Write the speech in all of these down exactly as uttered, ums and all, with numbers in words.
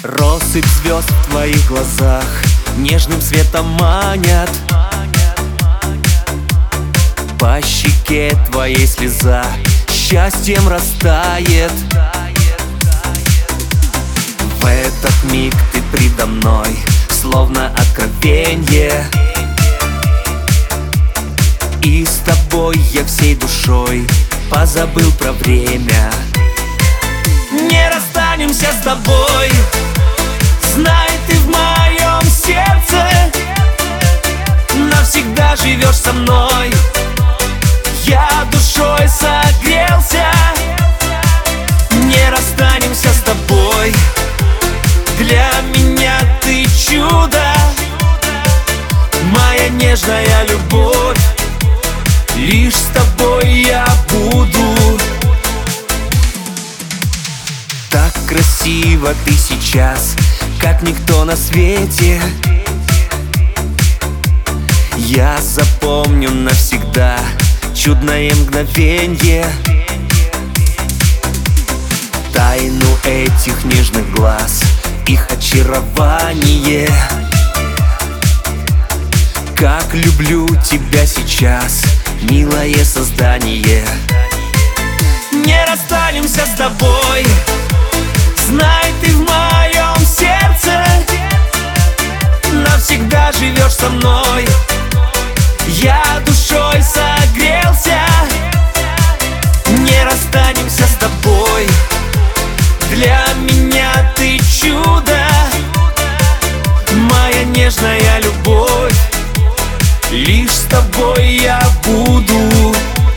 Россыпь звезд в твоих глазах нежным светом манят. По щеке твоей слеза счастьем растает. В этот миг ты предо мной, словно откровенье. И с тобой я всей душой позабыл про время. Не расстанемся с тобой, знай, ты в моем сердце. Навсегда живешь со мной, я душой согрелся. Не расстанемся с тобой, для меня ты чудо. Моя нежная любовь, лишь с тобой я буду. Так красиво ты сейчас, как никто на свете. Я запомню навсегда чудное мгновенье. Тайну этих нежных глаз, их очарование. Как люблю тебя сейчас, милое создание. Не расстанемся с тобой, знай, ты в моем сердце. Навсегда живешь со мной, я душой согрелся. Не расстанемся с тобой, для меня ты чудо. Моя нежная любовь, лишь с тобой я буду.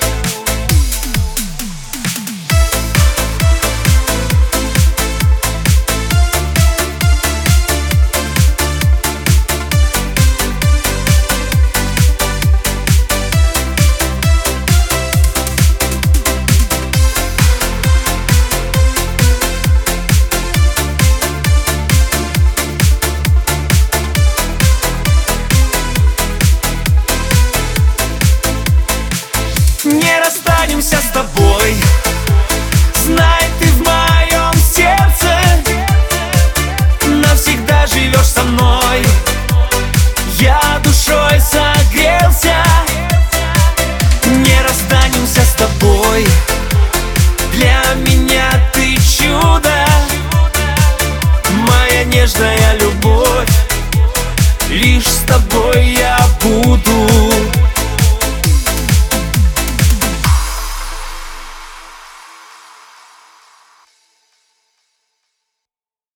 Не расстанемся с тобой, знай, ты в моем сердце. Навсегда живешь со мной, я душой согрелся. Не расстанемся с тобой, для меня ты чудо. Моя нежная любовь, лишь с тобой я буду.